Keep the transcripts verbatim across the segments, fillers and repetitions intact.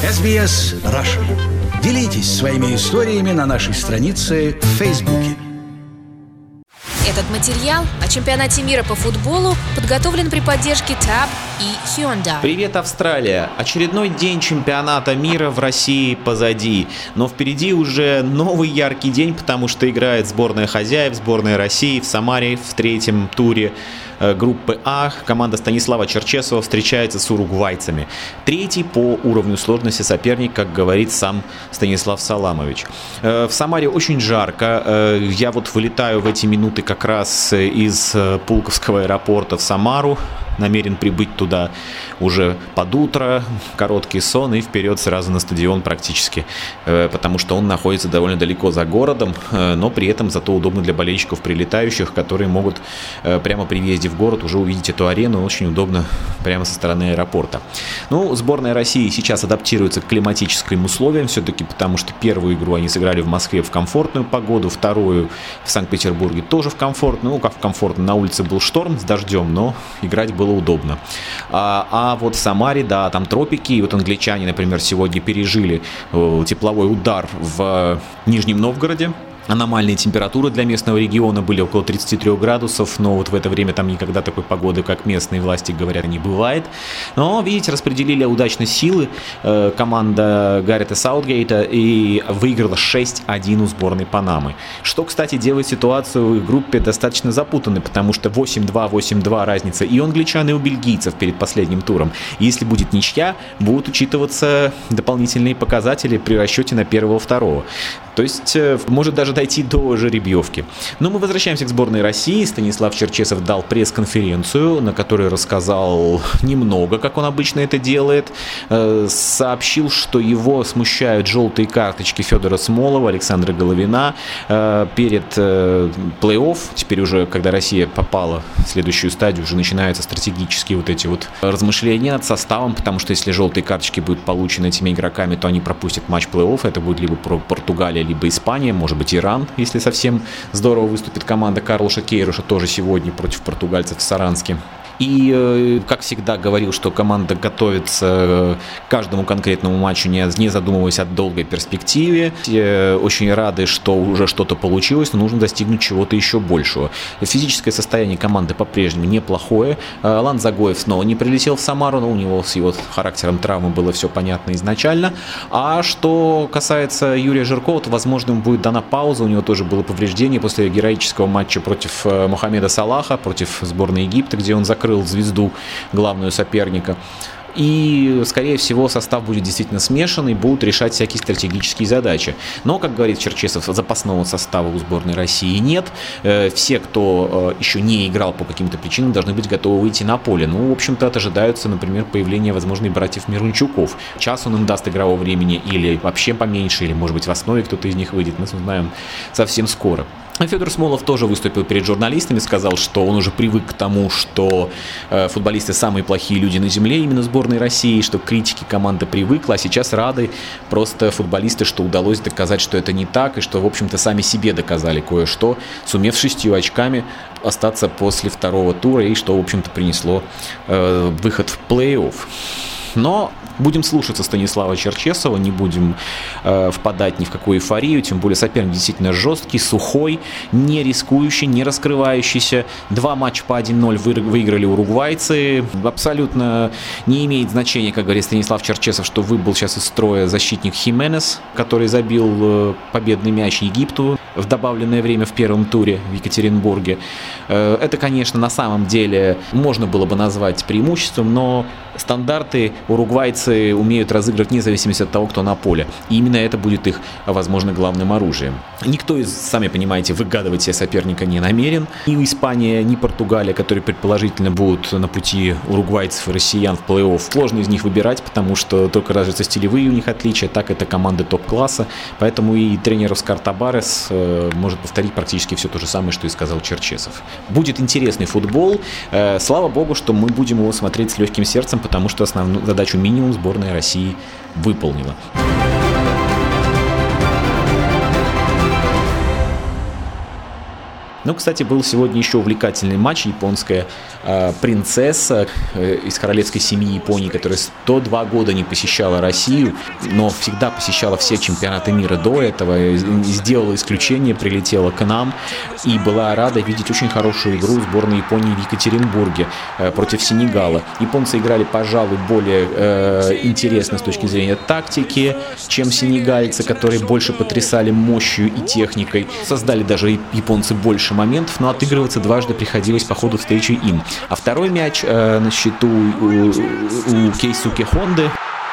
эс би эс Russian. Делитесь своими историями на нашей странице в Фейсбуке. Этот материал о чемпионате мира по футболу подготовлен при поддержке Tab и Hyundai. Привет, Австралия! Очередной день чемпионата мира в России позади. Но впереди уже новый яркий день, потому что играет сборная хозяев, сборная России в Самаре в третьем туре группы А. Команда Станислава Черчесова встречается с уругвайцами. Третий по уровню сложности соперник, как говорит сам Станислав Саламович. В Самаре очень жарко. Я вот вылетаю в эти минуты как раз из Пулковского аэропорта в Самару. Намерен прибыть туда уже под утро, короткий сон и вперед сразу на стадион практически, потому что он находится довольно далеко за городом, но при этом зато удобно для болельщиков прилетающих, которые могут прямо при въезде в город уже увидеть эту арену, очень удобно прямо со стороны аэропорта. Ну, сборная России сейчас адаптируется к климатическим условиям все-таки, потому что первую игру они сыграли в Москве в комфортную погоду, вторую в Санкт-Петербурге тоже в комфортную, ну как в комфортную, на улице был шторм с дождем, но играть было было удобно. А, а вот в Самаре, да, там тропики, и вот англичане, например, сегодня пережили э, тепловой удар в Нижнем Новгороде. Аномальные температуры для местного региона были около тридцати трёх градусов, но вот в это время там никогда такой погоды, как местные власти говорят, не бывает. Но, видите, распределили удачно силы э, команда Гаррета Саутгейта и выиграла шесть один у сборной Панамы. Что, кстати, делает ситуацию в их группе достаточно запутанной, потому что восемь-два, восемь-два разница и у англичан, и у бельгийцев перед последним туром. Если будет ничья, будут учитываться дополнительные показатели при расчете на первого-второго. То есть, э, может даже дойти до жеребьевки. Но мы возвращаемся к сборной России. Станислав Черчесов дал пресс-конференцию, на которой рассказал немного, как он обычно это делает. Э, сообщил, что его смущают желтые карточки Федора Смолова, Александра Головина э, перед э, плей-офф. Теперь уже, когда Россия попала в следующую стадию, уже начинаются стратегические вот эти вот размышления над составом, потому что если желтые карточки будут получены этими игроками, то они пропустят матч плей-офф. Это будет либо Португалия, либо Испания, может быть Иран, если совсем здорово выступит команда Карлоша Кейруша тоже сегодня против португальцев в Саранске. И, как всегда, говорил, что команда готовится к каждому конкретному матчу, не задумываясь о долгой перспективе. Очень рады, что уже что-то получилось, но нужно достигнуть чего-то еще большего. Физическое состояние команды по-прежнему неплохое. Алан Загоев снова не прилетел в Самару, но у него с его характером травмы было все понятно изначально. А что касается Юрия Жиркова, то, возможно, ему будет дана пауза. У него тоже было повреждение после героического матча против Мохаммеда Салаха, против сборной Египта, где он закрыл звезду, главную соперника. И, скорее всего, состав будет действительно смешанный, будут решать всякие стратегические задачи. Но, как говорит Черчесов, запасного состава у сборной России нет. Все, кто еще не играл по каким-то причинам, должны быть готовы выйти на поле. Ну, в общем-то, ожидаются, например, появления, возможно, и братьев Мирончуков. Час он им даст игрового времени или вообще поменьше, или, может быть, в основе кто-то из них выйдет. Мы узнаем совсем скоро. Федор Смолов тоже выступил перед журналистами, сказал, что он уже привык к тому, что э, футболисты самые плохие люди на земле, именно сборной России, что к критике команда привыкла, а сейчас рады просто футболисты, что удалось доказать, что это не так, и что, в общем-то, сами себе доказали кое-что, сумев шестью очками остаться после второго тура, и что, в общем-то, принесло э, выход в плей-офф. Но будем слушаться Станислава Черчесова, не будем э, впадать ни в какую эйфорию, тем более соперник действительно жесткий, сухой, не рискующий, не раскрывающийся. Два матча по один ноль вы, выиграли уругвайцы. Абсолютно не имеет значения, как говорит Станислав Черчесов, что выбыл сейчас из строя защитник Хименес, который забил э, победный мяч Египту в добавленное время в первом туре в Екатеринбурге. Э, это, конечно, на самом деле можно было бы назвать преимуществом, но стандарты уругвайцы умеют разыгрывать вне зависимости от того, кто на поле. И именно это будет их, возможно, главным оружием. Никто из, сами понимаете, выгадывать себе соперника не намерен. Ни Испания, ни Португалия, которые предположительно будут на пути уругвайцев и россиян в плей-офф. Сложно из них выбирать, потому что только разве стилевые у них отличия, так это команды топ-класса. Поэтому и тренер Оскар Табарес э, может повторить практически все то же самое, что и сказал Черчесов. Будет интересный футбол. Э, слава богу, что мы будем его смотреть с легким сердцем, потому что основную задачу минимум сборная России выполнила. Ну, кстати, был сегодня еще увлекательный матч. Японская э, принцесса э, из королевской семьи Японии, которая сто два года не посещала Россию, но всегда посещала все чемпионаты мира до этого, и сделала исключение, прилетела к нам и была рада видеть очень хорошую игру сборной Японии в Екатеринбурге э, против Сенегала. Японцы играли, пожалуй, более э, интересно с точки зрения тактики, чем сенегальцы, которые больше потрясали мощью и техникой. Создали даже японцы больше моментов, но отыгрываться дважды приходилось по ходу встречи им. А второй мяч э, на счету у, у Кейсуке Хонды.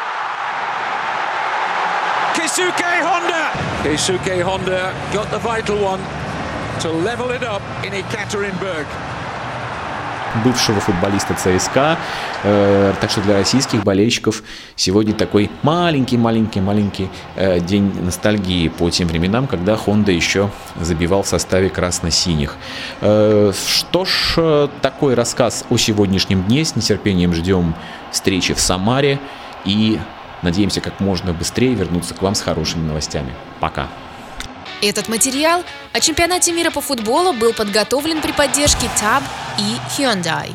Keisuke Honda! Keisuke Honda got the vital one to level it up in Ekaterinburg. Бывшего футболиста ЦСКА. Э, так что для российских болельщиков сегодня такой маленький-маленький-маленький э, день ностальгии по тем временам, когда Honda еще забивал в составе красно-синих. Э, что ж, такой рассказ о сегодняшнем дне. С нетерпением ждем встречи в Самаре и надеемся как можно быстрее вернуться к вам с хорошими новостями. Пока! Этот материал о чемпионате мира по футболу был подготовлен при поддержке таб и Hyundai.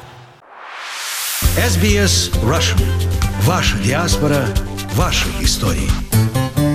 эс би эс Russian. Ваша диаспора, ваши истории.